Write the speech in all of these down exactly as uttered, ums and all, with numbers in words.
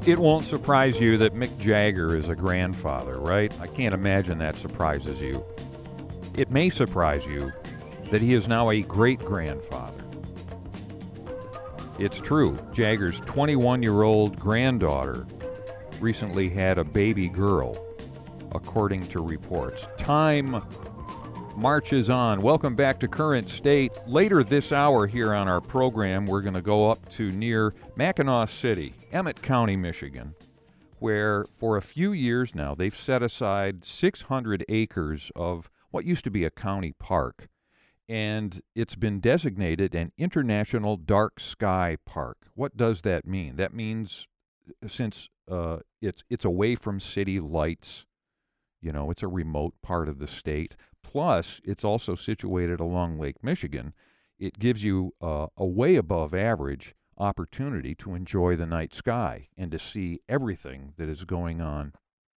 It won't surprise you that Mick Jagger is a grandfather, right? I can't imagine that surprises you. It may surprise you that he is now a great-grandfather. It's true. Jagger's twenty-one-year-old granddaughter recently had a baby girl, according to reports. Time marches on. Welcome back to Current State. Later this hour here on our program, we're going to go up to near Mackinac City, Emmett County, Michigan, where for a few years now they've set aside six hundred acres of what used to be a county park, and it's been designated an International Dark Sky Park. What does that mean? That means since uh, it's it's away from city lights, you know, it's a remote part of the state. Plus, it's also situated along Lake Michigan. It gives you uh, a way above average opportunity to enjoy the night sky and to see everything that is going on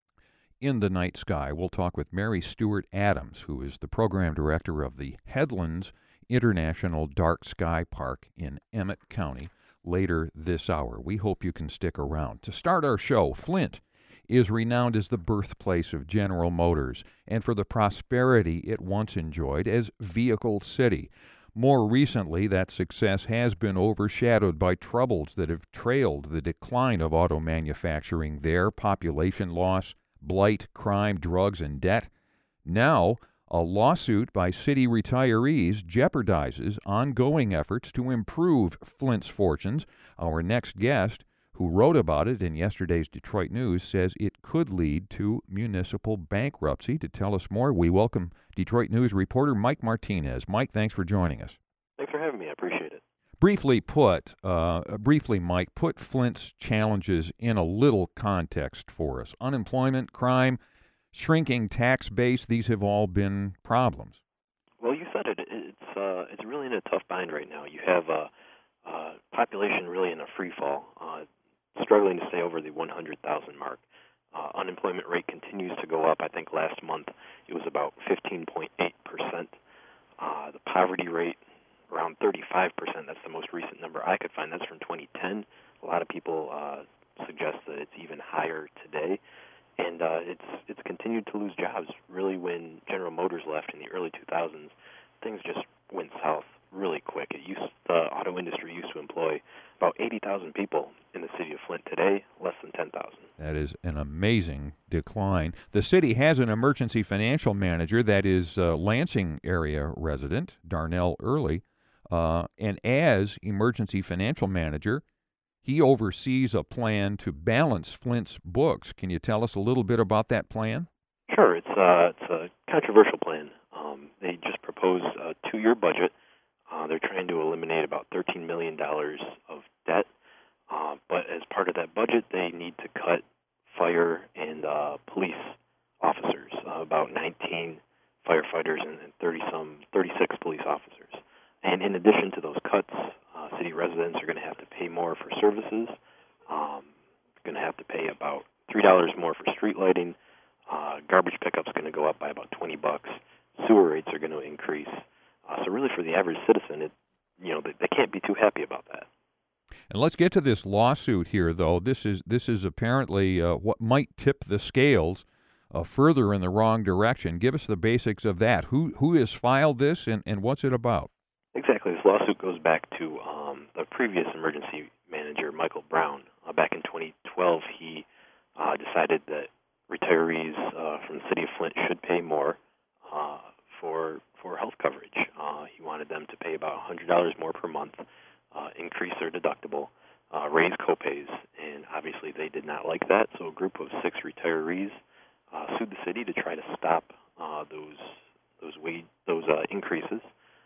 in the night sky. We'll talk with Mary Stewart Adams, who is the program director of the Headlands International Dark Sky Park in Emmett County, later this hour. We hope you can stick around. To start our show, Flint is renowned as the birthplace of General Motors and for the prosperity it once enjoyed as Vehicle City. More recently, that success has been overshadowed by troubles that have trailed the decline of auto manufacturing there: population loss, blight, crime, drugs, and debt. Now, a lawsuit by city retirees jeopardizes ongoing efforts to improve Flint's fortunes. Our next guest, who wrote about it in yesterday's Detroit News, says it could lead to municipal bankruptcy. To tell us more, we welcome Detroit News reporter Mike Martinez. Mike, thanks for joining us. Thanks for having me. I appreciate it. Briefly put, uh, briefly, Mike, put Flint's challenges in a little context for us. Unemployment, crime, shrinking tax base, these have all been problems. Well, you said it. It's uh, it's really in a tough bind right now. You have a uh, uh, population really in a free fall, uh, struggling to stay over the one hundred thousand mark. Uh, unemployment rate continues to go up. I think last month it was about fifteen point eight percent. Uh, the poverty rate around thirty-five percent. That's the most recent number I could find. That's from twenty ten. A lot of people uh, suggest that it's even higher today. And uh, it's it's continued to lose jobs. Really, when General Motors left in the early two thousands, things just went south really quick. It used the auto industry used to employ about eighty thousand people in the city of Flint. Today, less than ten thousand. That is an amazing decline. The city has an emergency financial manager that is a Lansing area resident, Darnell Early, uh, and as emergency financial manager, he oversees a plan to balance Flint's books. Can you tell us a little bit about that plan? Sure. It's, uh, it's a controversial plan. Um, they just proposed a two-year budget. Uh, they're trying to eliminate about thirteen million dollars of debt. Uh, but as part of that budget, they need to cut fire and uh, police officers, uh, about nineteen firefighters and thirty some, thirty-six police officers. And in addition to those cuts, uh, city residents are going to have to pay more for services. Um, going to have to pay about three dollars more for street lighting. Uh, garbage pickup's going to go up by about twenty bucks. Sewer rates are going to increase. Uh, so really, for the average citizen, it, you know, they, they can't be too happy about that. And let's get to this lawsuit here, though. This is this is apparently uh, what might tip the scales uh, further in the wrong direction. Give us the basics of that. Who who has filed this, and, and what's it about? Exactly. This lawsuit goes back to um, the previous emergency manager, Michael Brown. Uh, back in twenty twelve, he uh, decided that retirees uh, from the city of Flint should pay more uh, for for health coverage. Uh, he wanted them to pay about one hundred dollars more per month, uh, increase their deductible, uh, raise copays, and obviously they did not like that. So a group of six retirees uh, sued the city to try to stop uh, those those wage those uh, increases.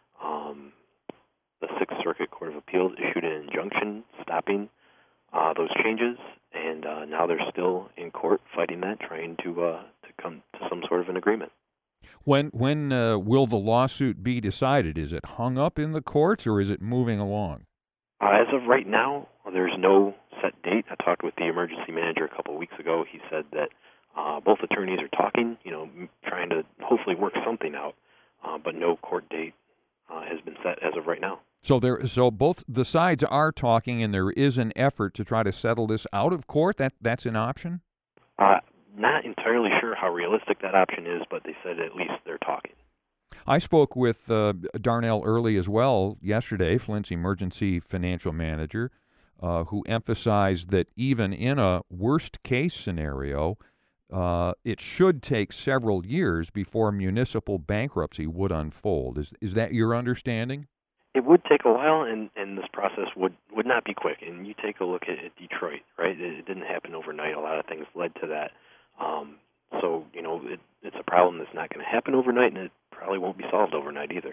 Um, the Sixth Circuit Court of Appeals issued an injunction stopping uh, those changes, and uh, now they're still in court fighting that, trying to uh, to come to some sort of an agreement. When when uh, will the lawsuit be decided? Is it hung up in the courts, or is it moving along? Uh, as of right now, there's no set date. I talked with the emergency manager a couple of weeks ago. He said that uh, both attorneys are talking, you know, trying to hopefully work something out, uh, but no court date uh, has been set as of right now. So there, so both the sides are talking, and there is an effort to try to settle this out of court. That that's an option. Uh, not entirely sure how realistic that option is, but they said at least they're talking. I spoke with uh, Darnell Early as well yesterday, Flint's emergency financial manager, uh, who emphasized that even in a worst-case scenario, uh, it should take several years before municipal bankruptcy would unfold. Is is that your understanding? It would take a while, and, and this process would, would not be quick. And you take a look at, at Detroit, right? It, it didn't happen overnight. A lot of things led to that. Um, so, you know, it, it's a problem that's not going to happen overnight, and it probably won't be solved overnight either.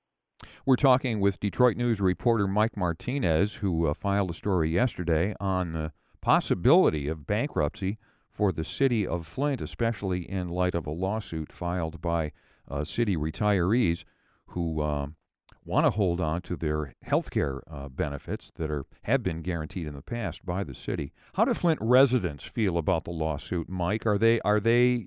We're talking with Detroit News reporter Mike Martinez, who uh, filed a story yesterday on the possibility of bankruptcy for the city of Flint, especially in light of a lawsuit filed by uh, city retirees who uh, want to hold on to their health care uh, benefits that are have been guaranteed in the past by the city. How do Flint residents feel about the lawsuit, Mike? Are they are they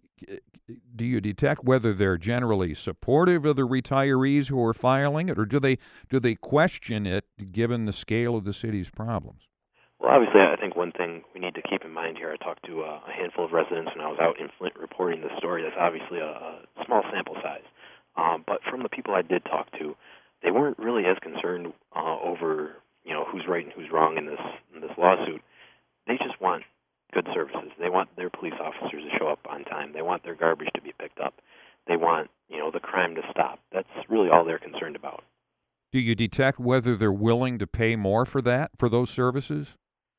do you detect whether they're generally supportive of the retirees who are filing it, or do they do they question it given the scale of the city's problems? Well, obviously, I think one thing we need to keep in mind here, I talked to a handful of residents when I was out in Flint reporting this story. That's obviously a, a small sample size. Um, but from the people I did talk to, they weren't really as concerned uh, over, you know, who's right and who's wrong in this in this lawsuit. They just want good services. They want their police officers to show up on time. They want their garbage to be picked up. They want, you know, the crime to stop. That's really all they're concerned about. Do you detect whether they're willing to pay more for that, for those services?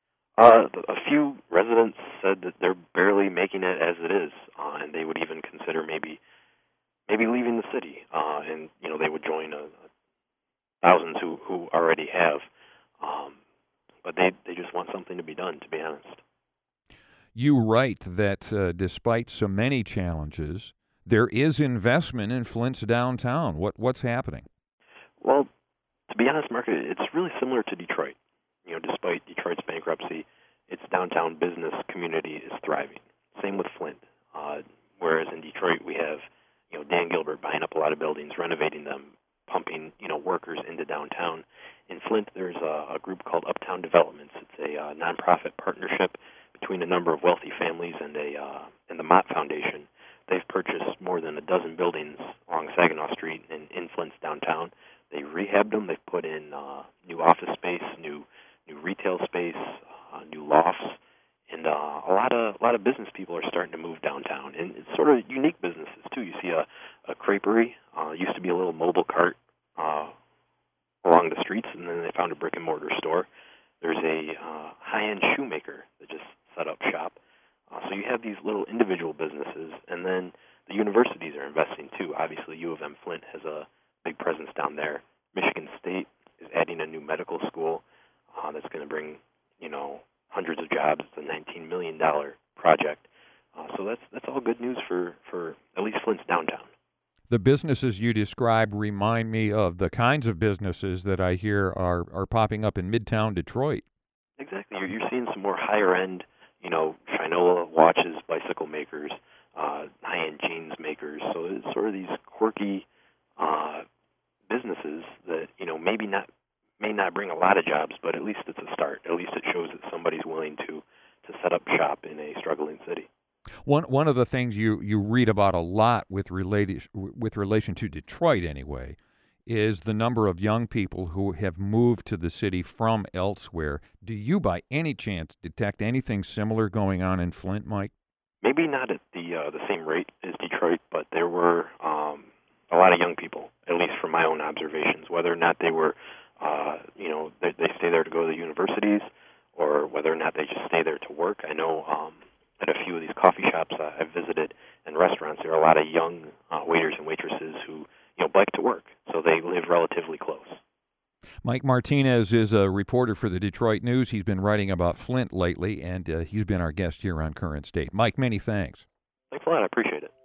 Uh, a few residents said that they're barely making it as it is, uh, and they would even consider maybe maybe leaving the city, uh, and you know they would join a, a thousands who, who already have, um, but they they just want something to be done. To be honest, you write that uh, despite so many challenges, there is investment in Flint's downtown. What what's happening? Well, to be honest, Mark, it's really similar to Detroit. You know, despite Detroit's bankruptcy, its downtown business community is thriving. Same with Flint. Uh, whereas in Detroit, we have, you know, Dan Gilbert buying up a lot of buildings, renovating them, pumping, you know, workers into downtown. In Flint, there's a, a group called Uptown Developments. It's a uh, nonprofit partnership between a number of wealthy families and a uh, and the Mott Foundation. They've purchased more than a dozen buildings along Saginaw Street in, in Flint's downtown. They rehabbed them. They've put in uh, new office space, new new retail space, uh, new lofts, and uh, a lot of a lot of business people are starting to move downtown. And it's sort of unique businesses too. You see a, a creperie, uh, used to be a little mobile cart uh, along the streets, and then they found a brick and mortar store. There's a uh, high-end shoemaker that just set up shop. Uh, so you have these little individual businesses, and then the universities are investing too. Obviously, U of M Flint has a big presence down there. Michigan State is adding a new medical school uh, that's going to bring, you know, hundreds of jobs. It's a nineteen million dollars project. Uh, so that's that's all good news for, for at least Flint's downtown. The businesses you describe remind me of the kinds of businesses that I hear are, are popping up in Midtown Detroit. Exactly. You're, you're seeing some more higher-end, you know, Shinola watches, bicycle makers, uh, high-end jeans makers. So it's sort of these quirky uh, businesses that, you know, maybe not may not bring a lot of jobs, but at least it's a start. At least it shows that somebody's willing to, to set up shop in a struggling city. One one of the things you, you read about a lot with related with relation to Detroit anyway is the number of young people who have moved to the city from elsewhere. Do you by any chance detect anything similar going on in Flint, Mike? Maybe not at the uh, the same rate as Detroit, but there were um, a lot of young people, at least from my own observations, whether or not they were uh, you know, they, they stay there to go to the universities or whether or not they just stay there to work. I know um, at a few of these coffee shops uh, I've visited and restaurants, there are a lot of young uh, waiters and waitresses who, you know, bike to work, so they live relatively close. Mike Martinez is a reporter for the Detroit News. He's been writing about Flint lately, and uh, he's been our guest here on Current State. Mike, many thanks. Thanks a lot. I appreciate it.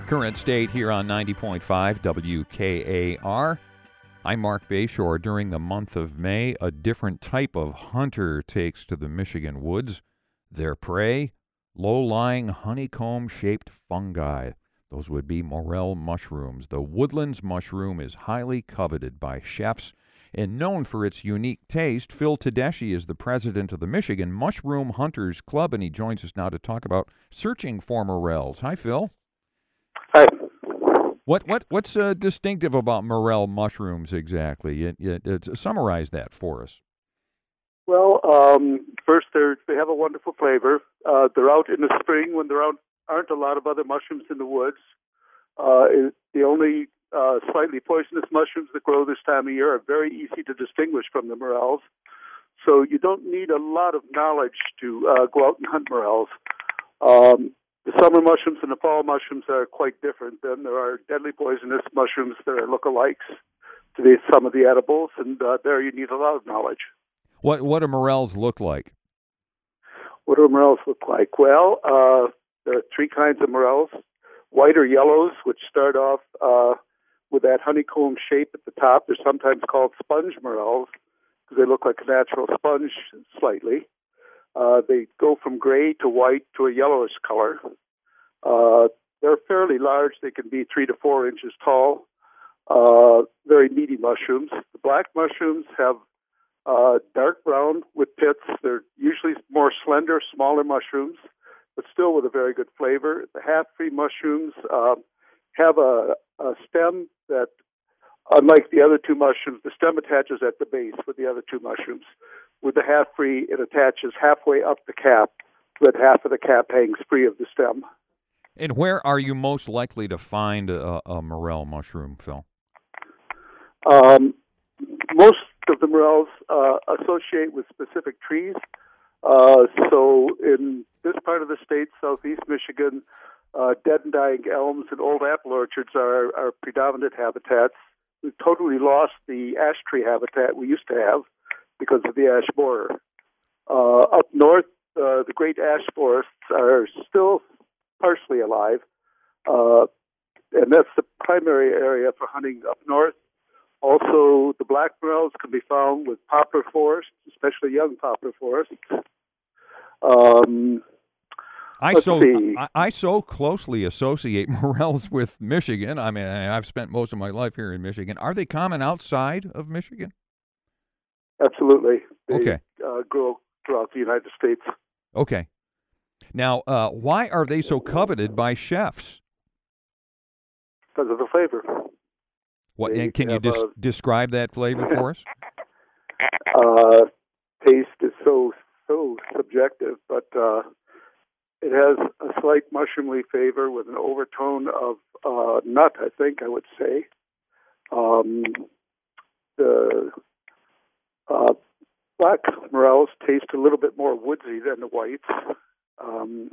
Current State here on ninety point five W K A R. I'm Mark Bayshore. During the month of May, a different type of hunter takes to the Michigan woods. Their prey, low-lying honeycomb-shaped fungi. Those would be morel mushrooms. The woodlands mushroom is highly coveted by chefs and known for its unique taste. Phil Tedeschi is the president of the Michigan Mushroom Hunters Club, and he joins us now to talk about searching for morels. Hi, Phil. Hi. What what what's uh, distinctive about morel mushrooms exactly? It, it, it, summarize that for us. Well, um, first, they have a wonderful flavor. Uh, they're out in the spring when there aren't, aren't a lot of other mushrooms in the woods. Uh, it, the only uh, slightly poisonous mushrooms that grow this time of year are very easy to distinguish from the morels. So you don't need a lot of knowledge to uh, go out and hunt morels. Um, The summer mushrooms and the fall mushrooms are quite different. Then there are deadly poisonous mushrooms that are lookalikes to the, some of the edibles, and uh, there you need a lot of knowledge. What what do morels look like? What do morels look like? Well, uh, there are three kinds of morels: white or yellows, which start off uh, with that honeycomb shape at the top. They're sometimes called sponge morels because they look like a natural sponge slightly. Uh, they go from gray to white to a yellowish color. Uh, they're fairly large. They can be three to four inches tall. Uh, very meaty mushrooms. The black mushrooms have uh, dark brown with pits. They're usually more slender, smaller mushrooms, but still with a very good flavor. The half-free mushrooms uh, have a, a stem that, unlike the other two mushrooms, the stem attaches at the base with the other two mushrooms. With the half-free, it attaches halfway up the cap, but half of the cap hangs free of the stem. And where are you most likely to find a, a morel mushroom, Phil? Um, most of the morels uh, associate with specific trees. Uh, so in this part of the state, southeast Michigan, uh, dead and dying elms and old apple orchards are, are predominant habitats. We've totally lost the ash tree habitat we used to have because of the ash borer. Uh, up north, uh, the great ash forests are still partially alive, uh, and that's the primary area for hunting up north. Also, the black morels can be found with poplar forests, especially young poplar forests. Um, I so I, I so closely associate morels with Michigan. I mean, I've spent most of my life here in Michigan. Are they common outside of Michigan? Absolutely. They, okay. Uh, grow throughout the United States. Okay. Now, uh, why are they so coveted by chefs? Because of the flavor. What? And can you des- a, describe that flavor for us? Uh, taste is so so subjective, but uh, it has a slight mushroomly flavor with an overtone of uh, nut, I think I would say. Um, the uh, black morels taste a little bit more woodsy than the whites. Um,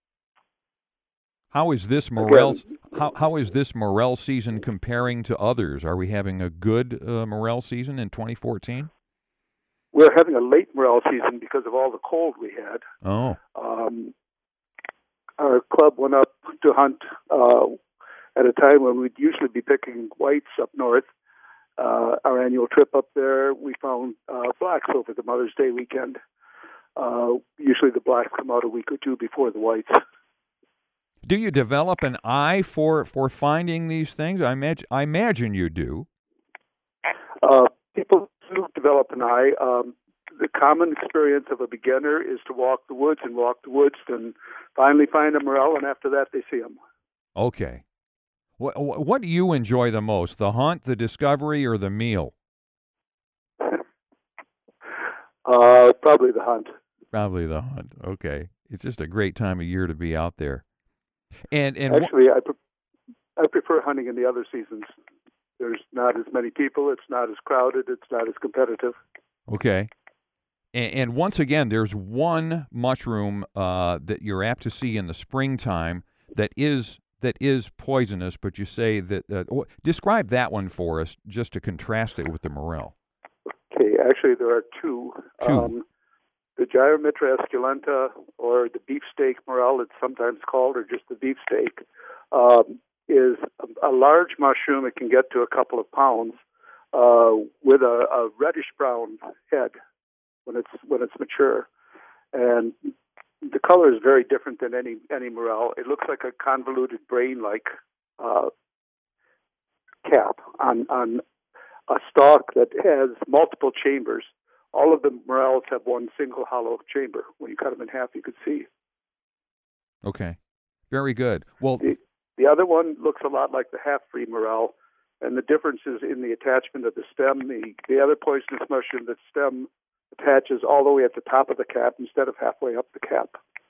how is this morel? Again, how how is this morel season comparing to others? Are we having a good uh, morel season in twenty fourteen? We're having a late morel season because of all the cold we had. Oh. Um, our club went up to hunt uh, at a time when we'd usually be picking whites up north. Uh, our annual trip up there, we found uh, blacks over the Mother's Day weekend. Uh, usually the blacks come out a week or two before the whites. Do you develop an eye for, for finding these things? I imagine, I imagine you do. Uh, people do develop an eye. Um, the common experience of a beginner is to walk the woods and walk the woods and finally find a morel, and after that they see them. Okay. What, what do you enjoy the most, the hunt, the discovery, or the meal? Uh, probably the hunt. Probably the hunt. Okay. It's just a great time of year to be out there. And and Actually, I, pre- I prefer hunting in the other seasons. There's not as many people. It's not as crowded. It's not as competitive. Okay. And, and once again, there's one mushroom uh, that you're apt to see in the springtime that is that is poisonous, but you say that uh, describe that one for us just to contrast it with the morel. Okay, actually there are two. Two. Um, the Gyromitra esculenta, or the beefsteak morel, it's sometimes called, or just the beefsteak. Um, is a, a large mushroom. It can get to a couple of pounds uh, with a, a reddish-brown head when it's when it's mature. And the color is very different than any, any morel. It looks like a convoluted brain-like uh, cap on, on a stalk that has multiple chambers. All of the morels have one single hollow chamber. When you cut them in half, you could see. Okay. Very good. Well, the, the other one looks a lot like the half-free morel, and the difference is in the attachment of the stem. The, the other poisonous mushroom, the stem attaches all the way at the top of the cap instead of halfway up the cap.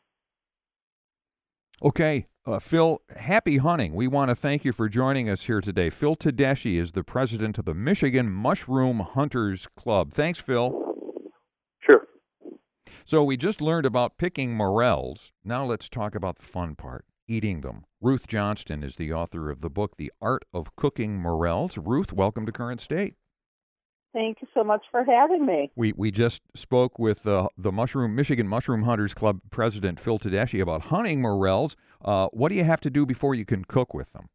Okay. Uh, Phil, happy hunting. We want to thank you for joining us here today. Phil Tedeschi is the president of the Michigan Mushroom Hunters Club. Thanks, Phil. Sure. So we just learned about picking morels. Now let's talk about the fun part, eating them. Ruth Johnston is the author of the book, The Art of Cooking Morels. Ruth, welcome to Current State. Thank you so much for having me. We we just spoke with uh, the Mushroom Michigan Mushroom Hunters Club president, Phil Tedeschi, about hunting morels. Uh, what do you have to do before you can cook with them?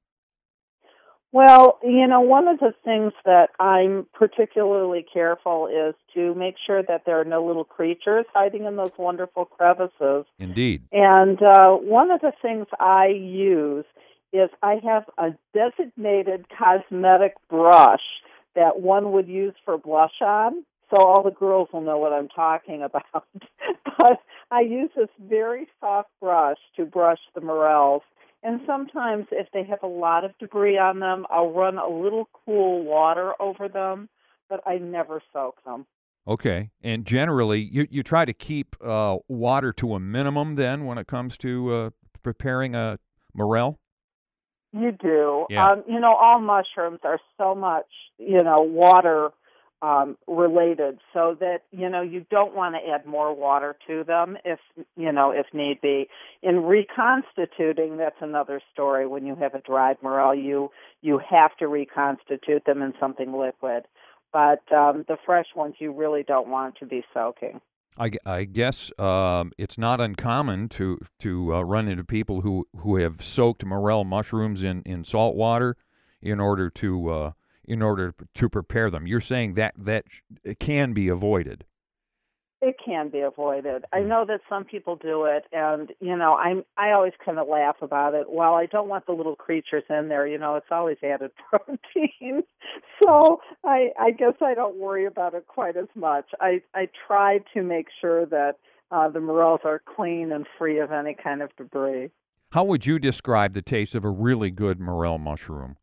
Well, you know, one of the things that I'm particularly careful is to make sure that there are no little creatures hiding in those wonderful crevices. Indeed. And uh, one of the things I use is I have a designated cosmetic brush that one would use for blush on, so all the girls will know what I'm talking about. But I use this very soft brush to brush the morels, and sometimes if they have a lot of debris on them, I'll run a little cool water over them, but I never soak them. Okay, and generally, you, you try to keep uh, water to a minimum then when it comes to uh, preparing a morel? You do. Yeah. Um, you know, all mushrooms are so much, you know, water um, related, so that, you know, you don't want to add more water to them if, you know, if need be. In reconstituting, that's another story. When you have a dried morel, you, you have to reconstitute them in something liquid. But um, the fresh ones, you really don't want to be soaking. I, I guess um, it's not uncommon to to uh, run into people who, who have soaked morel mushrooms in, in salt water in order to uh, in order to prepare them. You're saying that that can be avoided. It can be avoided. I know that some people do it, and you know, I'm I always kind of laugh about it. While I don't want the little creatures in there, you know, it's always added protein. So I I guess I don't worry about it quite as much. I I try to make sure that uh, the morels are clean and free of any kind of debris. How would you describe the taste of a really good morel mushroom?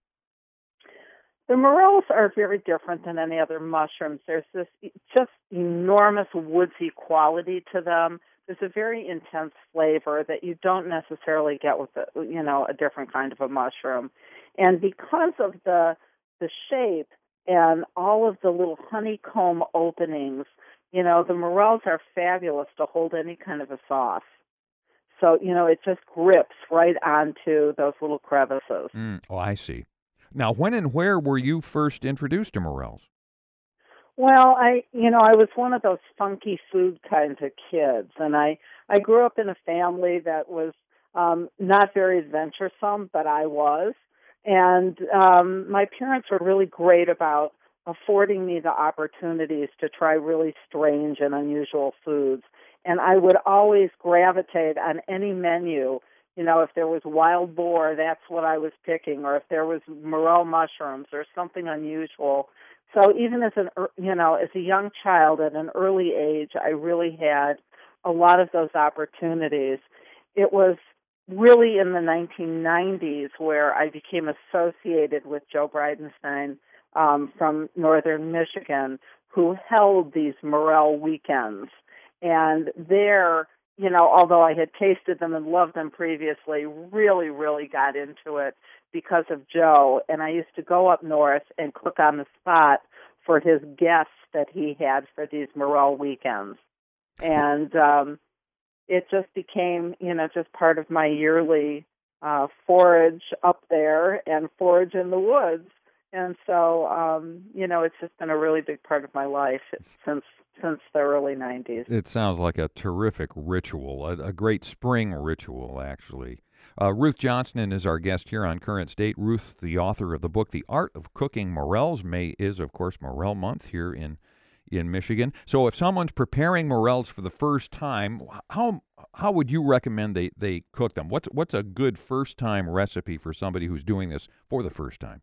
The morels are very different than any other mushrooms. There's this just enormous woodsy quality to them. There's a very intense flavor that you don't necessarily get with, a, you know, a different kind of a mushroom. And because of the the shape and all of the little honeycomb openings, you know, the morels are fabulous to hold any kind of a sauce. So, you know, it just grips right onto those little crevices. Mm, oh, I see. Now, when and where were you first introduced to morels? Well, I, you know, I was one of those funky food kinds of kids, and I, I grew up in a family that was um, not very adventuresome, but I was. And um, my parents were really great about affording me the opportunities to try really strange and unusual foods. And I would always gravitate on any menu. You know, if there was wild boar, that's what I was picking, or if there was morel mushrooms or something unusual. So even as an, you know, as a young child at an early age, I really had a lot of those opportunities. It was really in the nineteen nineties where I became associated with Joe Bridenstine um, from northern Michigan, who held these morel weekends. And there, you know, although I had tasted them and loved them previously, really, really got into it because of Joe. And I used to go up north and cook on the spot for his guests that he had for these morel weekends. And um, it just became, you know, just part of my yearly uh, forage up there and forage in the woods. And so, um, you know, it's just been a really big part of my life since since the early nineties. It sounds like a terrific ritual, a, a great spring ritual, actually. Uh, Ruth Johnston is our guest here on Current State. Ruth, the author of the book, The Art of Cooking Morels. May is, of course, Morel Month here in in Michigan. So if someone's preparing morels for the first time, how how would you recommend they, they cook them? What's what's a good first-time recipe for somebody who's doing this for the first time?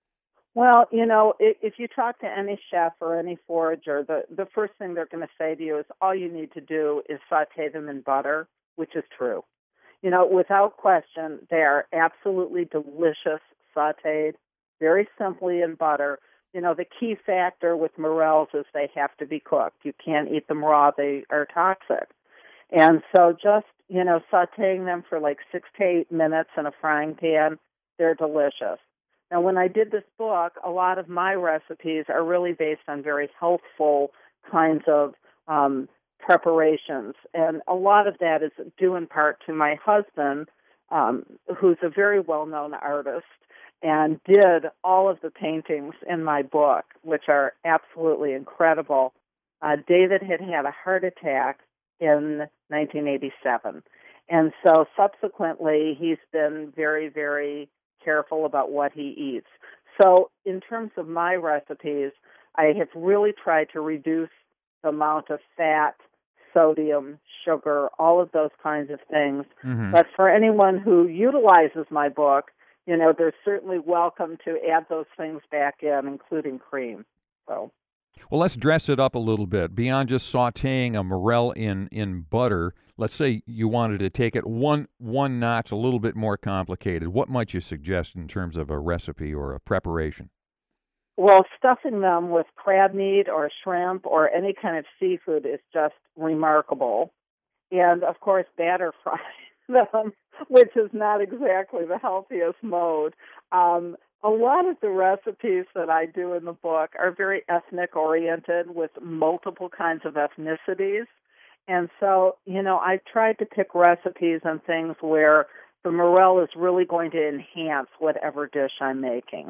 Well, you know, if, if you talk to any chef or any forager, the, the first thing they're going to say to you is all you need to do is saute them in butter, which is true. You know, without question, they are absolutely delicious sauteed, very simply in butter. You know, the key factor with morels is they have to be cooked. You can't eat them raw. They are toxic. And so just, you know, sauteing them for like six to eight minutes in a frying pan, they're delicious. Now, when I did this book, a lot of my recipes are really based on very healthful kinds of um, preparations. And a lot of that is due in part to my husband, um, who's a very well-known artist, and did all of the paintings in my book, which are absolutely incredible. Uh, David had had a heart attack in nineteen eighty-seven. And so subsequently, he's been very, very careful about what he eats. So in terms of my recipes, I have really tried to reduce the amount of fat, sodium, sugar, all of those kinds of things. Mm-hmm. But for anyone who utilizes my book, you know, they're certainly welcome to add those things back in, including cream. So, well, let's dress it up a little bit. Beyond just sautéing a morel in, in butter, let's say you wanted to take it one one notch a little bit more complicated. What might you suggest in terms of a recipe or a preparation? Well, stuffing them with crab meat or shrimp or any kind of seafood is just remarkable. And, of course, batter frying them, which is not exactly the healthiest mode. Um, a lot of the recipes that I do in the book are very ethnic-oriented with multiple kinds of ethnicities. And so, you know, I tried to pick recipes and things where the morel is really going to enhance whatever dish I'm making.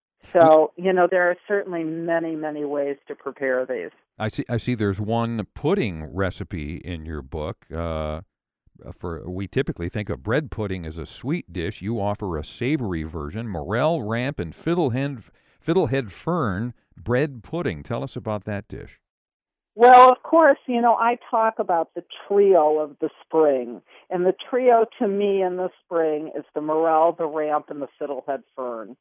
So, you know, there are certainly many, many ways to prepare these. I see. I see. There's one pudding recipe in your book. Uh, for we typically think of bread pudding as a sweet dish. You offer a savory version: morel, ramp, and fiddlehead fiddlehead fern bread pudding. Tell us about that dish. Well, of course, you know, I talk about the trio of the spring, and the trio to me in the spring is the morel, the ramp, and the fiddlehead fern.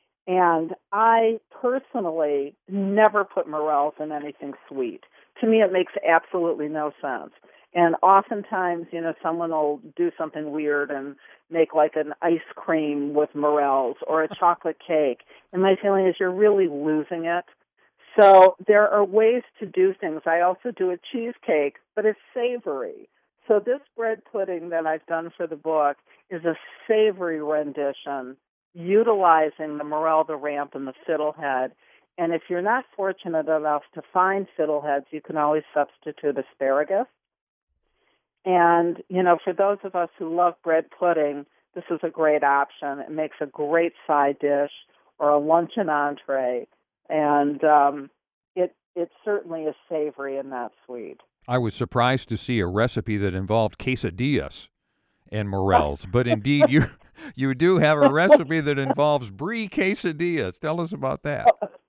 And I personally never put morels in anything sweet. To me, it makes absolutely no sense. And oftentimes, you know, someone will do something weird and make like an ice cream with morels or a chocolate cake. And my feeling is you're really losing it. So there are ways to do things. I also do a cheesecake, but it's savory. So this bread pudding that I've done for the book is a savory rendition utilizing the morel, the ramp, and the fiddlehead. And if you're not fortunate enough to find fiddleheads, you can always substitute asparagus. And, you know, for those of us who love bread pudding, this is a great option. It makes a great side dish or a luncheon entree. And um, it it certainly is savory and not sweet. I was surprised to see a recipe that involved quesadillas and morels, but indeed you you do have a recipe that involves brie quesadillas. Tell us about that.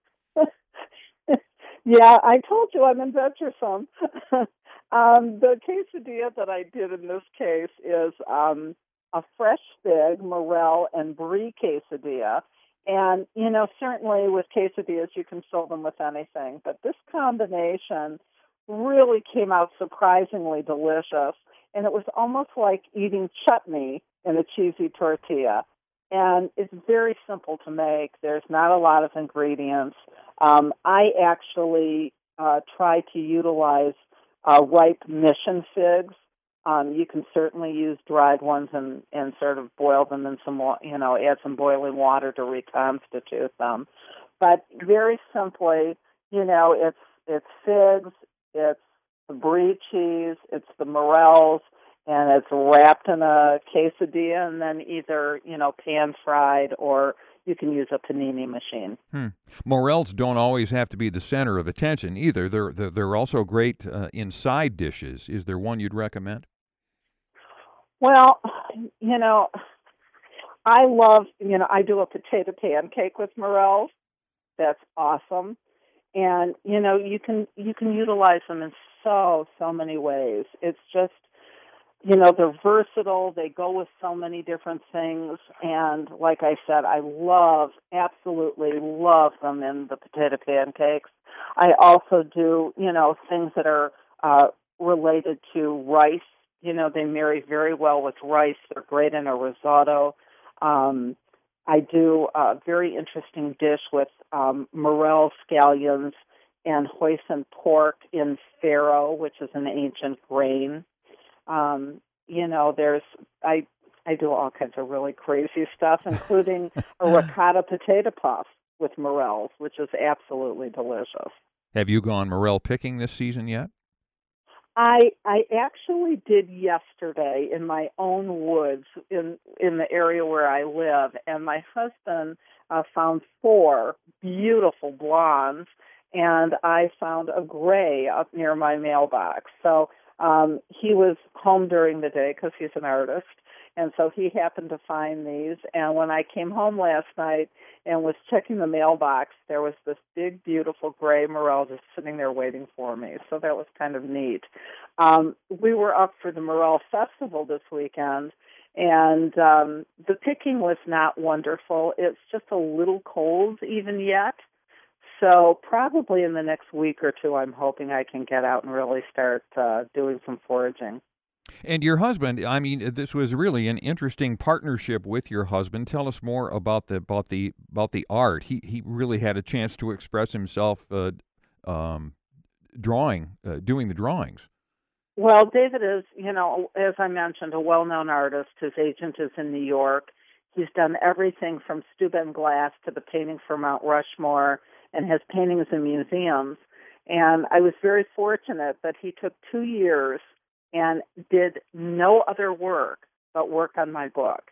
Yeah, I told you I'm adventuresome. um, the quesadilla that I did in this case is um, a fresh fig, morel, and brie quesadilla. And, you know, certainly with quesadillas, you can fill them with anything. But this combination really came out surprisingly delicious. And it was almost like eating chutney in a cheesy tortilla. And it's very simple to make. There's not a lot of ingredients. Um, I actually uh, try to utilize uh, ripe mission figs. Um, you can certainly use dried ones and, and sort of boil them in some, you know, add some boiling water to reconstitute them. But very simply, you know, it's it's figs, it's the brie cheese, it's the morels, and it's wrapped in a quesadilla and then either, you know, pan-fried or you can use a panini machine. Hmm. Morels don't always have to be the center of attention either. They're, they're, they're also great uh, in side dishes. Is there one you'd recommend? Well, you know, I love, you know, I do a potato pancake with morels. That's awesome. And, you know, you can you can utilize them in so, so many ways. It's just, you know, they're versatile. They go with so many different things. And like I said, I love, absolutely love them in the potato pancakes. I also do, you know, things that are uh, related to rice. You know, they marry very well with rice. They're great in a risotto. Um, I do a very interesting dish with um, morel scallions and hoisin pork in farro, which is an ancient grain. Um, you know, there's I I do all kinds of really crazy stuff, including a ricotta potato puff with morels, which is absolutely delicious. Have you gone morel picking this season yet? I I actually did yesterday in my own woods in in the area where I live, and my husband uh, found four beautiful blondes, and I found a gray up near my mailbox. So um, he was home during the day because he's an artist, and so he happened to find these. And when I came home last night and was checking the mailbox, there was this big, beautiful gray morel just sitting there waiting for me. So that was kind of neat. Um, we were up for the Morel Festival this weekend, and um, the picking was not wonderful. It's just a little cold even yet. So probably in the next week or two, I'm hoping I can get out and really start uh, doing some foraging. And your husband, I mean, this was really an interesting partnership with your husband. Tell us more about the about the about the art. He he really had a chance to express himself, uh, um, drawing, uh, doing the drawings. Well, David is, you know, as I mentioned, a well-known artist. His agent is in New York. He's done everything from Steuben glass to the painting for Mount Rushmore, and has paintings in museums. And I was very fortunate that he took two years and did no other work but work on my book.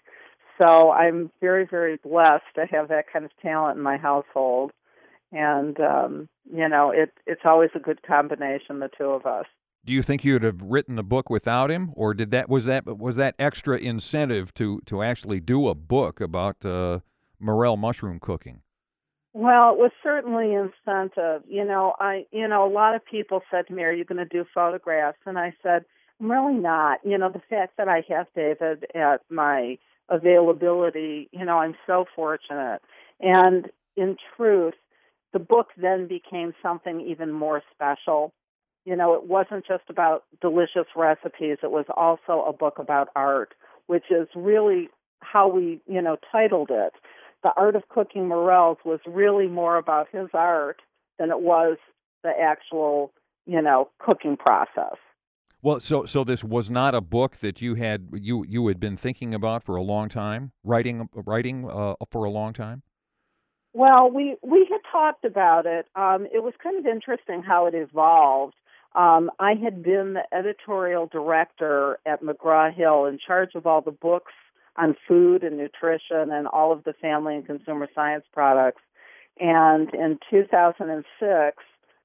So I'm very, very blessed to have that kind of talent in my household. And, um, you know, it, it's always a good combination, the two of us. Do you think you'd have written the book without him, or did that was that was that extra incentive to, to actually do a book about uh, morel mushroom cooking? Well, it was certainly incentive. You know, I you know, a lot of people said to me, "Are you going to do photographs?" And I said, I'm really not. You know, the fact that I have David at my availability, you know, I'm so fortunate. And in truth, the book then became something even more special. You know, it wasn't just about delicious recipes. It was also a book about art, which is really how we, you know, titled it. The Art of Cooking Morels was really more about his art than it was the actual, you know, cooking process. Well, so so this was not a book that you had you you had been thinking about for a long time, writing writing uh, for a long time. Well, we we had talked about it. Um, it was kind of interesting how it evolved. Um, I had been the editorial director at McGraw-Hill, in charge of all the books on food and nutrition and all of the family and consumer science products. And in two thousand six,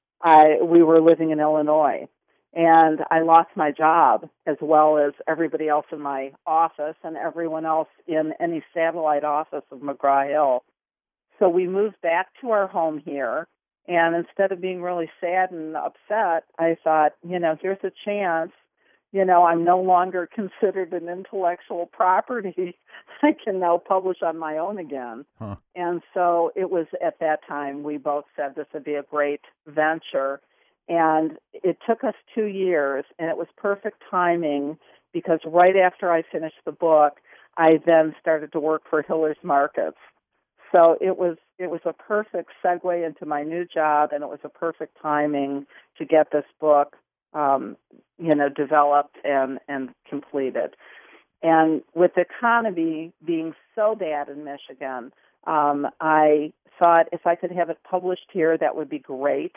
I we were living in Illinois. And I lost my job, as well as everybody else in my office and everyone else in any satellite office of McGraw-Hill. So we moved back to our home here, and instead of being really sad and upset, I thought, you know, here's a chance. You know, I'm no longer considered an intellectual property. I can now publish on my own again. Huh. And so it was at that time we both said this would be a great venture. And it took us two years, and it was perfect timing because right after I finished the book, I then started to work for Hiller's Markets. So it was it was a perfect segue into my new job, and it was a perfect timing to get this book, um, you know, developed and, and completed. And with the economy being so bad in Michigan, um, I thought if I could have it published here, that would be great.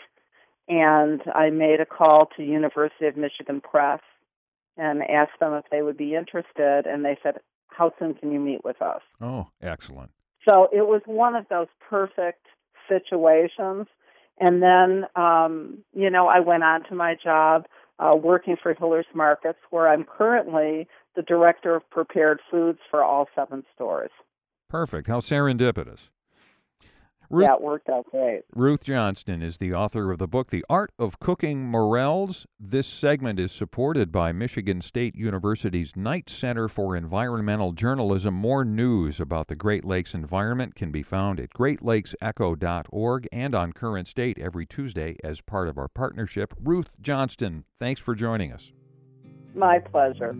And I made a call to University of Michigan Press and asked them if they would be interested, and they said, how soon can you meet with us? Oh, excellent. So it was one of those perfect situations. And then, um, you know, I went on to my job. uh, working for Hiller's Markets, where I'm currently the director of prepared foods for all seven stores. Perfect. How serendipitous. Ruth, yeah, it worked out great. Ruth Johnston is the author of the book, The Art of Cooking Morels. This segment is supported by Michigan State University's Knight Center for Environmental Journalism. More news about the Great Lakes environment can be found at great lakes echo dot org and on Current State every Tuesday as part of our partnership. Ruth Johnston, thanks for joining us. My pleasure.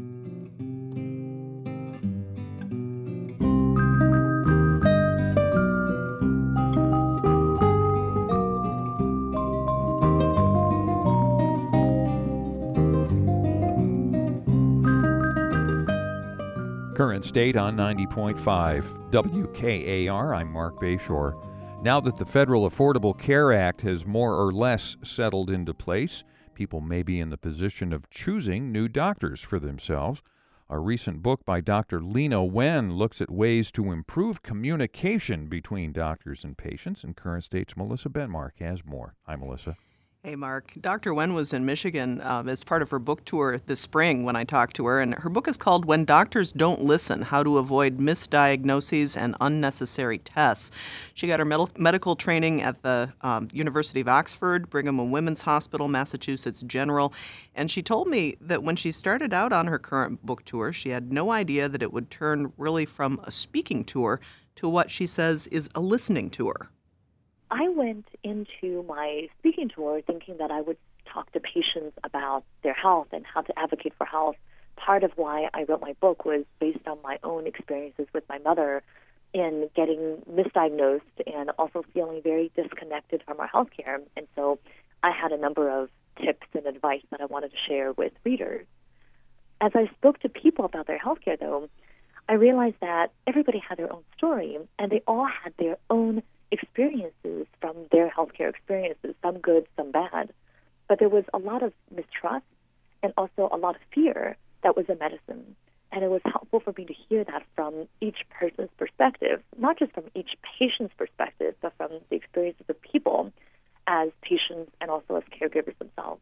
Current State on ninety point five W K A R. I'm Mark Bayshore. Now that the Federal Affordable Care Act has more or less settled into place, people may be in the position of choosing new doctors for themselves. A recent book by Doctor Lena Wen looks at ways to improve communication between doctors and patients, and Current State's Melissa Benmark has more. Hi, Melissa. Hey, Mark. Doctor Wen was in Michigan uh, as part of her book tour this spring when I talked to her, and her book is called When Doctors Don't Listen, How to Avoid Misdiagnoses and Unnecessary Tests. She got her med- medical training at the um, University of Oxford, Brigham and Women's Hospital, Massachusetts General, and she told me that when she started out on her current book tour, she had no idea that it would turn really from a speaking tour to what she says is a listening tour. I went into my speaking tour thinking that I would talk to patients about their health and how to advocate for health. Part of why I wrote my book was based on my own experiences with my mother in getting misdiagnosed and also feeling very disconnected from our health care. And so I had a number of tips and advice that I wanted to share with readers. As I spoke to people about their health care, though, I realized that everybody had their own story, and they all had their own experiences from their healthcare experiences, some good, some bad. But there was a lot of mistrust and also a lot of fear that was in medicine. And it was helpful for me to hear that from each person's perspective, not just from each patient's perspective, but from the experiences of people as patients and also as caregivers themselves.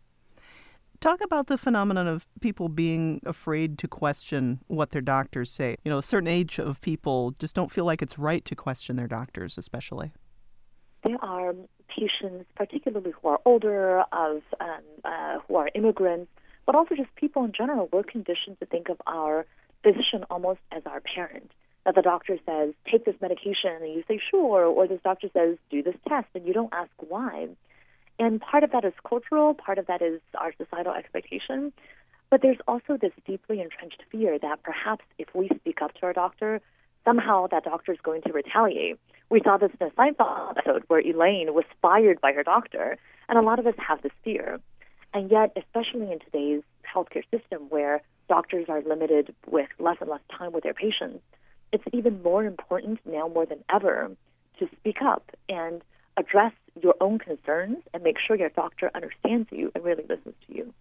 Talk about the phenomenon of people being afraid to question what their doctors say. You know, a certain age of people just don't feel like it's right to question their doctors, especially. There are patients, particularly who are older, of um, uh, who are immigrants, but also just people in general. We're conditioned to think of our physician almost as our parent. That the doctor says, take this medication, and you say, sure, or this doctor says, do this test, and you don't ask why. And part of that is cultural, part of that is our societal expectation, but there's also this deeply entrenched fear that perhaps if we speak up to our doctor, somehow that doctor is going to retaliate. We saw this in a Seinfeld episode where Elaine was fired by her doctor, and a lot of us have this fear. And yet, especially in today's healthcare system where doctors are limited with less and less time with their patients, it's even more important now more than ever to speak up and address your own concerns and make sure your doctor understands you and really listens to you.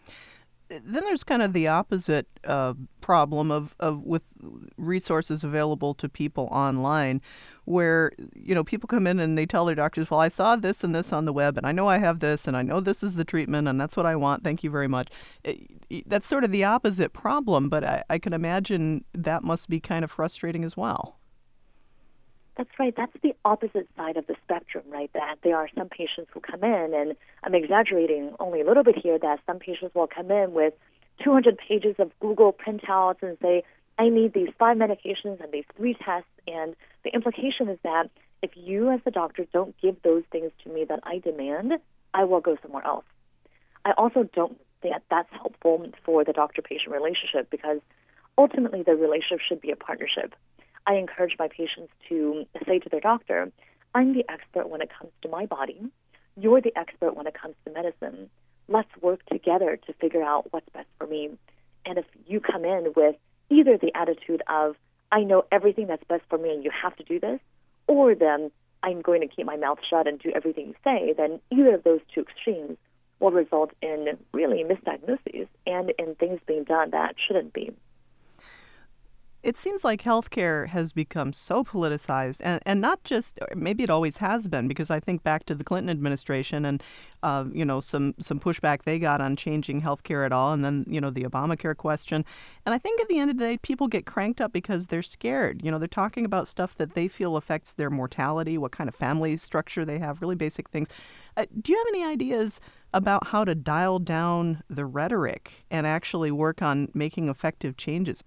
Then there's kind of the opposite uh, problem of, of with resources available to people online where, you know, people come in and they tell their doctors, well, I saw this and this on the web, and I know I have this, and I know this is the treatment, and that's what I want. Thank you very much. It, it, that's sort of the opposite problem, but I, I can imagine that must be kind of frustrating as well. That's right. That's the opposite side of the spectrum, right? That there are some patients who come in, and I'm exaggerating only a little bit here, that some patients will come in with two hundred pages of Google printouts and say, I need these five medications and these three tests. And the implication is that if you as the doctor don't give those things to me that I demand, I will go somewhere else. I also don't think that that's helpful for the doctor-patient relationship because ultimately the relationship should be a partnership. I encourage my patients to say to their doctor, I'm the expert when it comes to my body. You're the expert when it comes to medicine. Let's work together to figure out what's best for me. And if you come in with either the attitude of, I know everything that's best for me and you have to do this, or then I'm going to keep my mouth shut and do everything you say, then either of those two extremes will result in really misdiagnoses and in things being done that shouldn't be. It seems like healthcare has become so politicized, and, and not just, maybe it always has been, because I think back to the Clinton administration and, uh, you know, some, some pushback they got on changing healthcare at all, and then, you know, the Obamacare question. And I think at the end of the day, people get cranked up because they're scared. You know, they're talking about stuff that they feel affects their mortality, what kind of family structure they have, really basic things. Uh, do you have any ideas about how to dial down the rhetoric and actually work on making effective changes?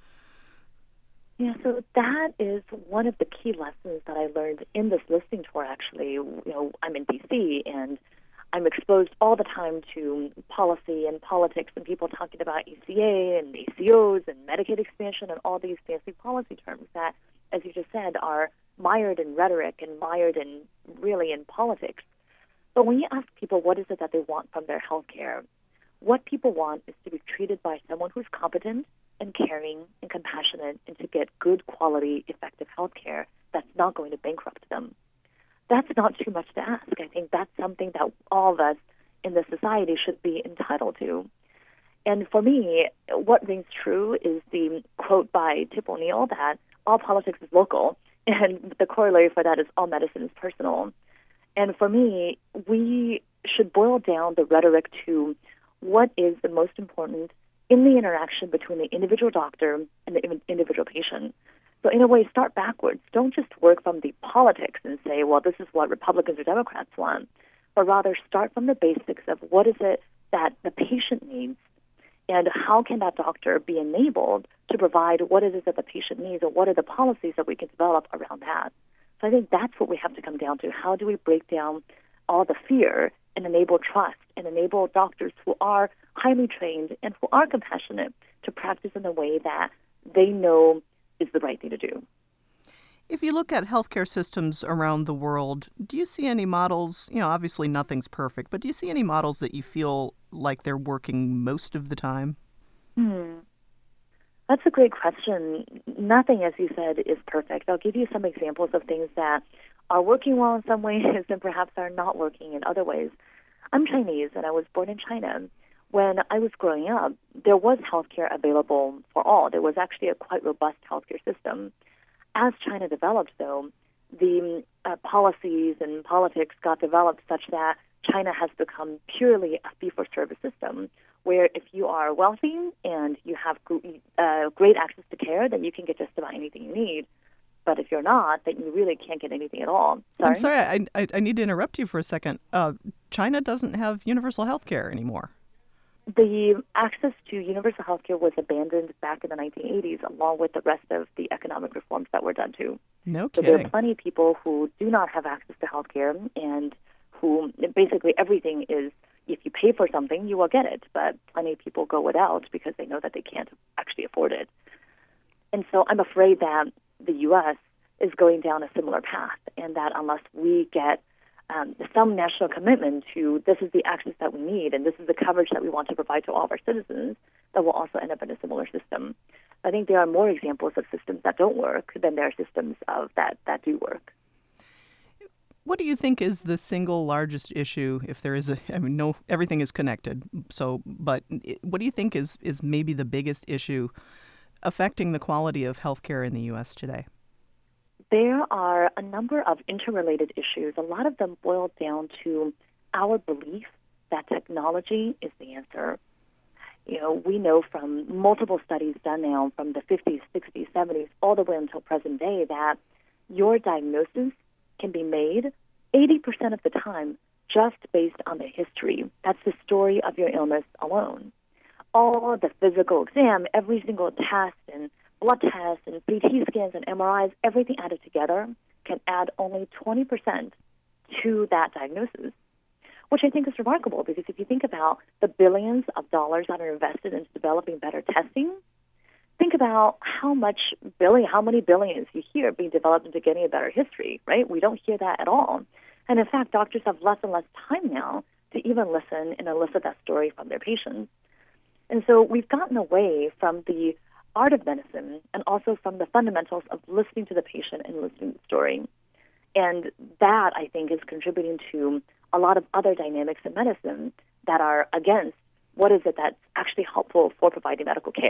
Yeah, so that is one of the key lessons that I learned in this listening tour, actually. You know, I'm in D C, and I'm exposed all the time to policy and politics and people talking about E C A and A C Os and Medicaid expansion and all these fancy policy terms that, as you just said, are mired in rhetoric and mired in, really, in politics. But when you ask people what is it that they want from their health care, what people want is to be treated by someone who's competent and caring and compassionate, and to get good quality, effective health care that's not going to bankrupt them. That's not too much to ask. I think that's something that all of us in the society should be entitled to. And for me, what rings true is the quote by Tip O'Neill that all politics is local, and the corollary for that is all medicine is personal. And for me, we should boil down the rhetoric to what is the most important in the interaction between the individual doctor and the individual patient. So in a way, start backwards. Don't just work from the politics and say, well, this is what Republicans or Democrats want, but rather start from the basics of what is it that the patient needs, and how can that doctor be enabled to provide what it is that the patient needs, or what are the policies that we can develop around that. So I think that's what we have to come down to. How do we break down all the fear and enable trust and enable doctors who are highly trained and who are compassionate to practice in a way that they know is the right thing to do. If you look at healthcare systems around the world, do you see any models? You know, obviously nothing's perfect, but do you see any models that you feel like they're working most of the time? Hmm. That's a great question. Nothing, as you said, is perfect. I'll give you some examples of things that are working well in some ways and perhaps are not working in other ways. I'm Chinese, and I was born in China. When I was growing up, there was healthcare available for all. There was actually a quite robust healthcare system. As China developed, though, the uh, policies and politics got developed such that China has become purely a fee-for-service system, where if you are wealthy and you have uh, great access to care, then you can get just about anything you need. But if you're not, then you really can't get anything at all. Sorry? I'm sorry, I, I, I need to interrupt you for a second. Uh, China doesn't have universal health care anymore. The access to universal health care was abandoned back in the nineteen eighties, along with the rest of the economic reforms that were done too. No so kidding. There are plenty of people who do not have access to health care, and who basically everything is, if you pay for something, you will get it. But plenty of people go without because they know that they can't actually afford it. And so I'm afraid that the U S is going down a similar path, and that unless we get um, some national commitment to this is the access that we need and this is the coverage that we want to provide to all of our citizens, that we'll also end up in a similar system. I think there are more examples of systems that don't work than there are systems of that, that do work. What do you think is the single largest issue, if there is a, I mean, no, everything is connected, so, but what do you think is, is maybe the biggest issue affecting the quality of healthcare in the U S today? There are a number of interrelated issues. A lot of them boil down to our belief that technology is the answer. You know, we know from multiple studies done now from the fifties, sixties, seventies, all the way until present day that your diagnosis can be made eighty percent of the time just based on the history. That's the story of your illness alone. All the physical exam, every single test and blood tests and C T scans and M R Is, everything added together can add only twenty percent to that diagnosis, which I think is remarkable because if you think about the billions of dollars that are invested into developing better testing, think about how much billion, how many billions you hear being developed into getting a better history, right? We don't hear that at all. And in fact, doctors have less and less time now to even listen and elicit that story from their patients. And so we've gotten away from the art of medicine and also from the fundamentals of listening to the patient and listening to the story. And that, I think, is contributing to a lot of other dynamics in medicine that are against what is it that's actually helpful for providing medical care,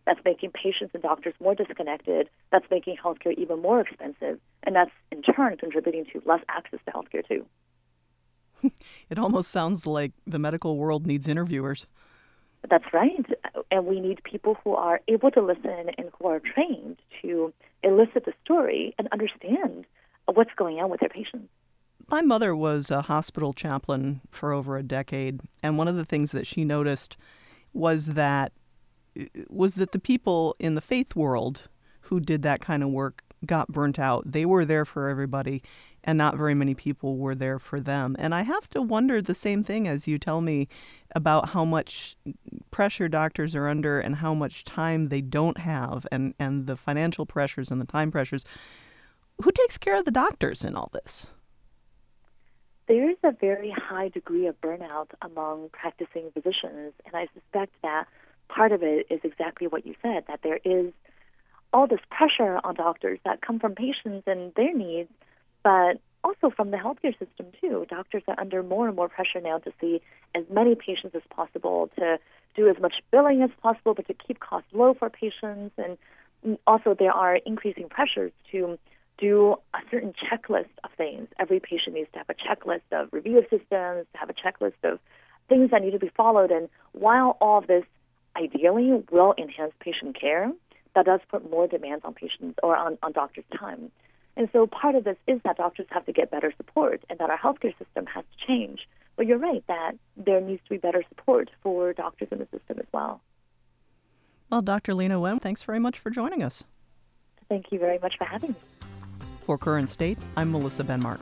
That's making patients and doctors more disconnected. That's making healthcare even more expensive. And that's, in turn, contributing to less access to healthcare, too. It almost sounds like the medical world needs interviewers. That's right. And we need people who are able to listen and who are trained to elicit the story and understand what's going on with their patients. My mother was a hospital chaplain for over a decade, and one of the things that she noticed was that was that the people in the faith world who did that kind of work got burnt out. They were there for everybody, and not very many people were there for them. And I have to wonder the same thing as you tell me about how much pressure doctors are under and how much time they don't have, and, and the financial pressures and the time pressures. Who takes care of the doctors in all this? There is a very high degree of burnout among practicing physicians, and I suspect that part of it is exactly what you said, that there is all this pressure on doctors that come from patients and their needs, but also from the healthcare system, too. Doctors are under more and more pressure now to see as many patients as possible, to do as much billing as possible, but to keep costs low for patients. And also there are increasing pressures to do a certain checklist of things. Every patient needs to have a checklist of review of systems, to have a checklist of things that need to be followed. And while all of this ideally will enhance patient care, that does put more demands on patients or on, on doctors' time. And so part of this is that doctors have to get better support and that our healthcare system has to change. But you're right that there needs to be better support for doctors in the system as well. Well, Doctor Lena Nguyen, thanks very much for joining us. Thank you very much for having me. For Current State, I'm Melissa Benmark.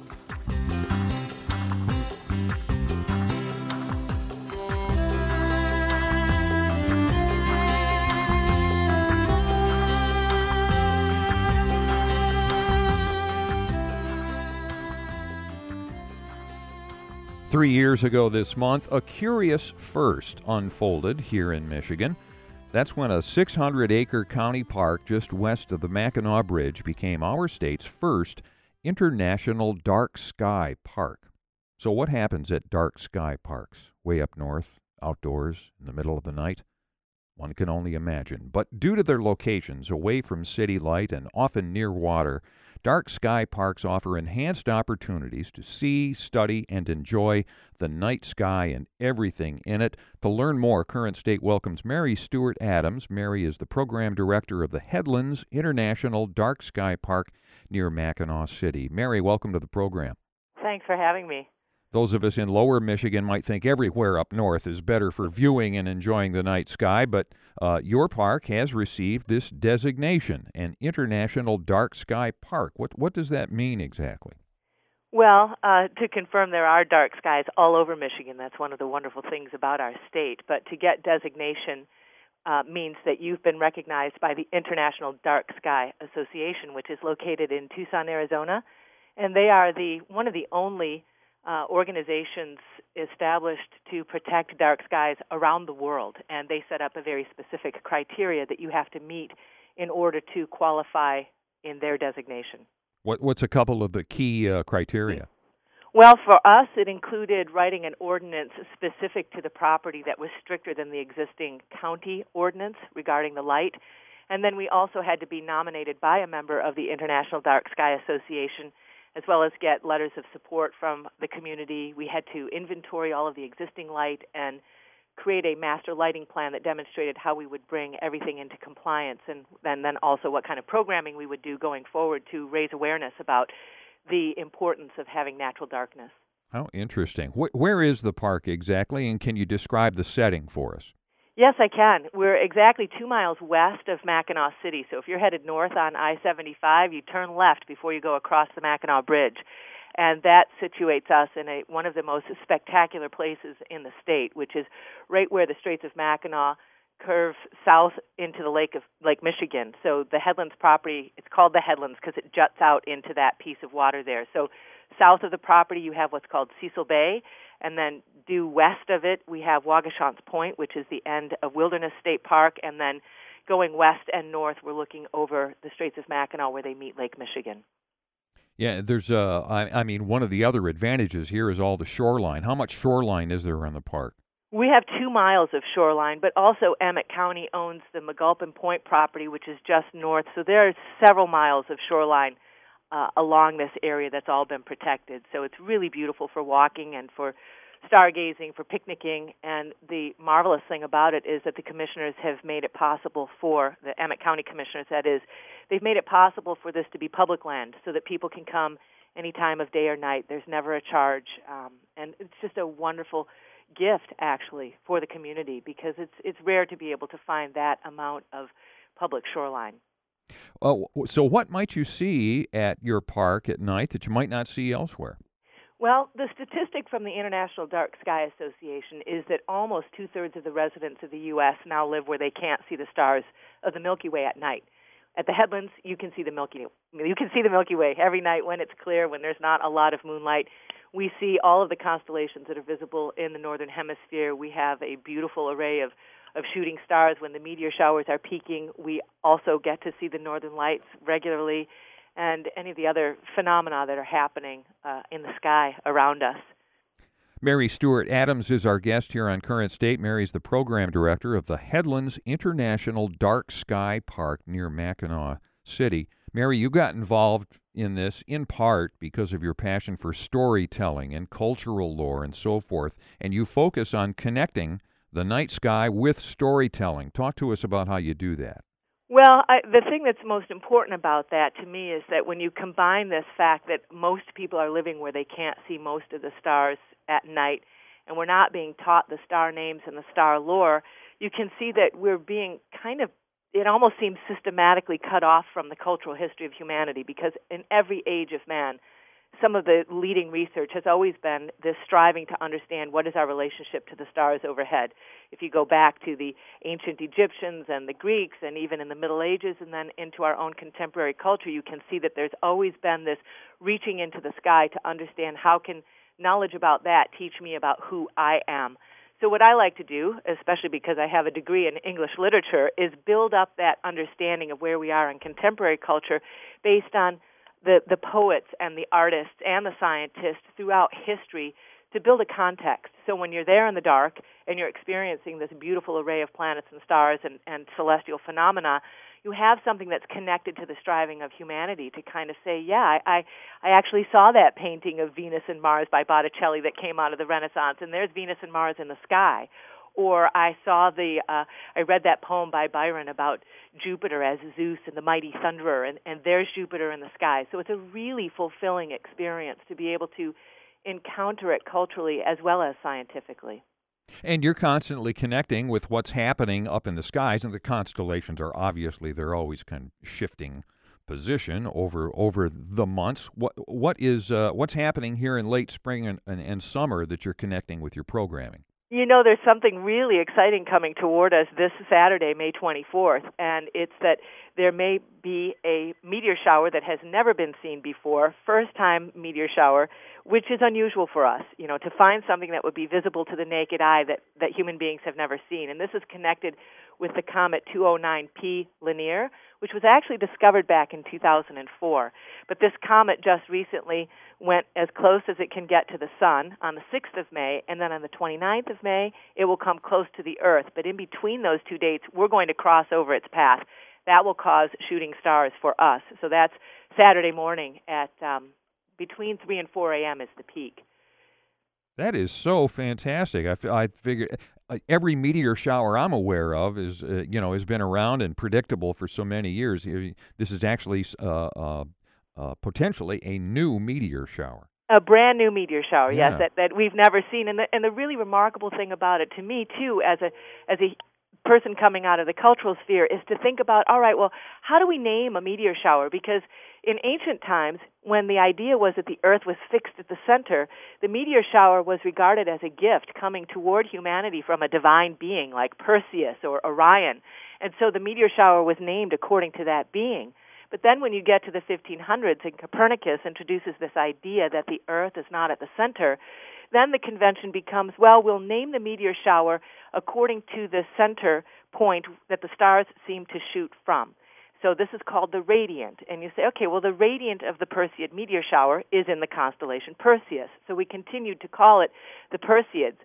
Three years ago this month, a curious first unfolded here in Michigan. That's when a six hundred acre county park just west of the Mackinac Bridge became our state's first international dark sky park. So what happens at dark sky parks, way up north, outdoors, in the middle of the night? One can only imagine. But due to their locations away from city light and often near water, dark sky parks offer enhanced opportunities to see, study, and enjoy the night sky and everything in it. To learn more, Current State welcomes Mary Stewart Adams. Mary is the program director of the Headlands International Dark Sky Park near Mackinac City. Mary, welcome to the program. Thanks for having me. Those of us in lower Michigan might think everywhere up north is better for viewing and enjoying the night sky, but uh, your park has received this designation, an International Dark Sky Park. What what does that mean exactly? Well, uh, to confirm, there are dark skies all over Michigan. That's one of the wonderful things about our state. But to get designation uh, means that you've been recognized by the International Dark Sky Association, which is located in Tucson, Arizona, and they are the one of the only Uh, organizations established to protect dark skies around the world, and they set up a very specific criteria that you have to meet in order to qualify in their designation. What, what's a couple of the key uh, criteria? Well, for us, it included writing an ordinance specific to the property that was stricter than the existing county ordinance regarding the light. And then we also had to be nominated by a member of the International Dark Sky Association, as well as get letters of support from the community. We had to inventory all of the existing light and create a master lighting plan that demonstrated how we would bring everything into compliance, and, and then also what kind of programming we would do going forward to raise awareness about the importance of having natural darkness. How interesting. Wh- where is the park exactly, and can you describe the setting for us? Yes, I can. We're exactly two miles west of Mackinac City. So if you're headed north on I seventy-five, you turn left before you go across the Mackinac Bridge. And that situates us in a, one of the most spectacular places in the state, which is right where the Straits of Mackinac curve south into the Lake of Lake Michigan. So the Headlands property, it's called the Headlands because it juts out into that piece of water there. So south of the property, you have what's called Cecil Bay, and then due west of it, we have Waugoshance Point, which is the end of Wilderness State Park, and then going west and north, we're looking over the Straits of Mackinac where they meet Lake Michigan. Yeah, there's, uh, I, I mean, one of the other advantages here is all the shoreline. How much shoreline is there on the park? We have two miles of shoreline, but also Emmett County owns the McGulpin Point property, which is just north. So there are several miles of shoreline uh, along this area that's all been protected. So it's really beautiful for walking and for stargazing, for picnicking. And the marvelous thing about it is that the commissioners have made it possible for, the Emmett County commissioners, that is, they've made it possible for this to be public land so that people can come any time of day or night. There's never a charge. Um, and it's just a wonderful gift, actually, for the community, because it's it's rare to be able to find that amount of public shoreline. Oh, so what might you see at your park at night that you might not see elsewhere? Well, the statistic from the International Dark Sky Association is that almost two-thirds of the residents of the U S now live where they can't see the stars of the Milky Way at night. At the Headlands, you can see the Milky you can see the Milky Way every night when it's clear, when there's not a lot of moonlight. We see all of the constellations that are visible in the northern hemisphere. We have a beautiful array of, of shooting stars. When the meteor showers are peaking, we also get to see the northern lights regularly and any of the other phenomena that are happening uh, in the sky around us. Mary Stewart Adams is our guest here on Current State. Mary's the program director of the Headlands International Dark Sky Park near Mackinac City. Mary, you got involved in this in part because of your passion for storytelling and cultural lore and so forth, and you focus on connecting the night sky with storytelling. Talk to us about how you do that. Well, I, the thing that's most important about that to me is that when you combine this fact that most people are living where they can't see most of the stars at night, and we're not being taught the star names and the star lore, you can see that we're being kind of, it almost seems systematically cut off from the cultural history of humanity, because in every age of man, some of the leading research has always been this striving to understand what is our relationship to the stars overhead. If you go back to the ancient Egyptians and the Greeks and even in the Middle Ages and then into our own contemporary culture, you can see that there's always been this reaching into the sky to understand how can knowledge about that teach me about who I am. So what I like to do, especially because I have a degree in English literature, is build up that understanding of where we are in contemporary culture based on the, the poets and the artists and the scientists throughout history to build a context. So when you're there in the dark and you're experiencing this beautiful array of planets and stars and, and celestial phenomena, you have something that's connected to the striving of humanity to kind of say, yeah, I, I, I actually saw that painting of Venus and Mars by Botticelli that came out of the Renaissance, and there's Venus and Mars in the sky. Or I saw the, uh, I read that poem by Byron about Jupiter as Zeus and the mighty thunderer, and, and there's Jupiter in the sky. So it's a really fulfilling experience to be able to encounter it culturally as well as scientifically. And you're constantly connecting with what's happening up in the skies, and the constellations are obviously, they're always kind of shifting position over over the months. What what is uh, what's happening here in late spring and, and, and summer that you're connecting with your programming? You know, there's something really exciting coming toward us this Saturday, May twenty-fourth, and it's that there may be a meteor shower that has never been seen before, first-time meteor shower, which is unusual for us, you know, to find something that would be visible to the naked eye that, that human beings have never seen. And this is connected with the comet two oh nine P Linear, which was actually discovered back in two thousand four. But this comet just recently went as close as it can get to the sun on the sixth of May, and then on the twenty-ninth of May, it will come close to the Earth. But in between those two dates, we're going to cross over its path. That will cause shooting stars for us. So that's Saturday morning at um, between three and four a.m. is the peak. That is so fantastic. I, f- I figure uh, every meteor shower I'm aware of is, uh, you know, has been around and predictable for so many years. This is actually uh, uh, uh, potentially a new meteor shower. A brand new meteor shower, Yeah. yes, that, that we've never seen. And the, and the really remarkable thing about it, to me, too, as a as a person coming out of the cultural sphere, is to think about, all right, well, how do we name a meteor shower? Because in ancient times, when the idea was that the Earth was fixed at the center, the meteor shower was regarded as a gift coming toward humanity from a divine being like Perseus or Orion. And so the meteor shower was named according to that being. But then when you get to the fifteen hundreds and Copernicus introduces this idea that the Earth is not at the center, then the convention becomes, well, we'll name the meteor shower according to the center point that the stars seem to shoot from. So this is called the radiant. And you say, okay, well, the radiant of the Perseid meteor shower is in the constellation Perseus. So we continued to call it the Perseids.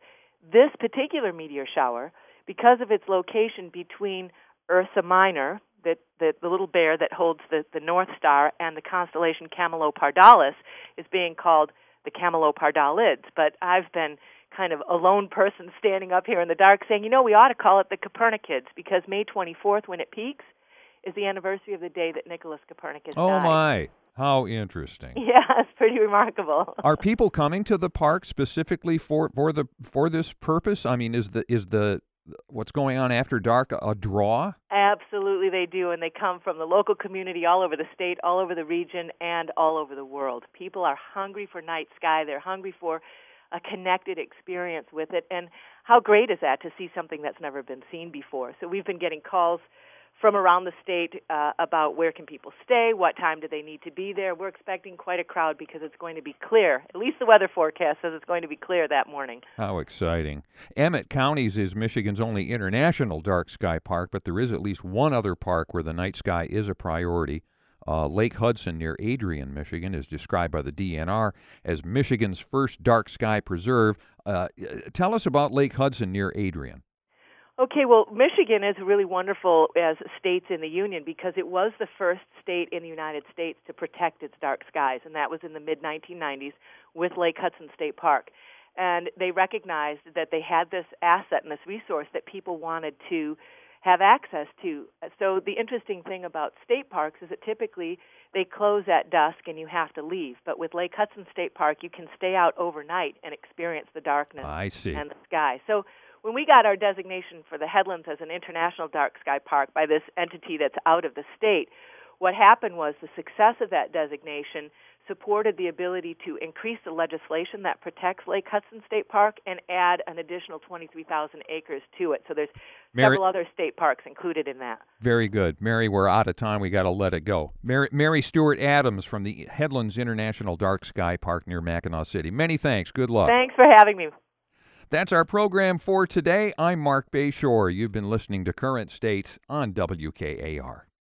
this particular meteor shower, because of its location between Ursa Minor, that the, the little bear that holds the, the North Star, and the constellation Camelopardalis, is being called the Camelopardalids. But I've been kind of a lone person standing up here in the dark saying, you know, we ought to call it the Copernikids, because May twenty-fourth, when it peaks, is the anniversary of the day that Nicholas Copernicus Oh, died. my. How interesting. Yeah, it's pretty remarkable. Are people coming to the park specifically for, for the for this purpose? I mean, is the is the what's going on after dark a draw? Absolutely, they do, and they come from the local community all over the state, all over the region, and all over the world. People are hungry for night sky. They're hungry for a connected experience with it, and how great is that to see something that's never been seen before? So we've been getting calls from around the state uh, about where can people stay, what time do they need to be there. We're expecting quite a crowd because it's going to be clear. At least the weather forecast says it's going to be clear that morning. How exciting. Emmett Counties is Michigan's only international dark sky park, but there is at least one other park where the night sky is a priority. Uh, Lake Hudson near Adrian, Michigan, is described by the D N R as Michigan's first dark sky preserve. Uh, tell us about Lake Hudson near Adrian. Okay, well, Michigan is really wonderful as states in the Union because it was the first state in the United States to protect its dark skies, and that was in the mid nineteen nineties with Lake Hudson State Park. And they recognized that they had this asset and this resource that people wanted to have access to. So the interesting thing about state parks is that typically they close at dusk and you have to leave. But with Lake Hudson State Park, you can stay out overnight and experience the darkness I see. and the sky. So when we got our designation for the Headlands as an international dark sky park by this entity that's out of the state, what happened was the success of that designation supported the ability to increase the legislation that protects Lake Hudson State Park and add an additional twenty-three thousand acres to it. So there's Mary, several other state parks included in that. Very good. Mary, we're out of time. We got to let it go. Mary, Mary Stewart Adams from the Headlands International Dark Sky Park near Mackinac City. Many thanks. Good luck. Thanks for having me. That's our program for today. I'm Mark Bayshore. You've been listening to Current State on W K A R.